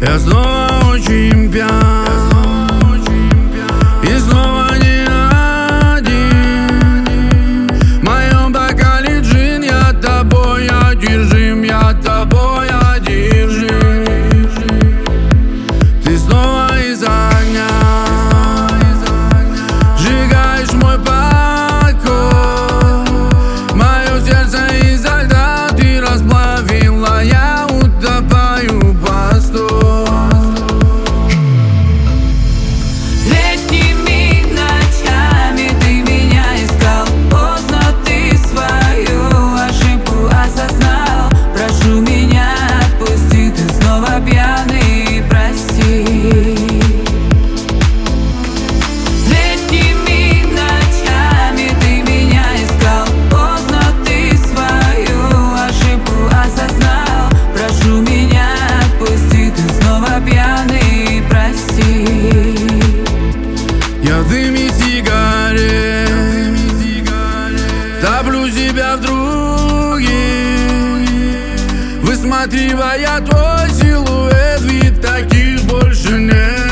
Я снова очень пьян, и снова не один. В моем бокале джин, я тобой одержим, я тобой одержим. Ты снова из огня сжигаешь мой покой. Мое сердце изо льда ты расплавила, я утопаю постой. Я в дыме сигарет топлю себя в других, высматривая твой силуэт, ведь таких больше нет.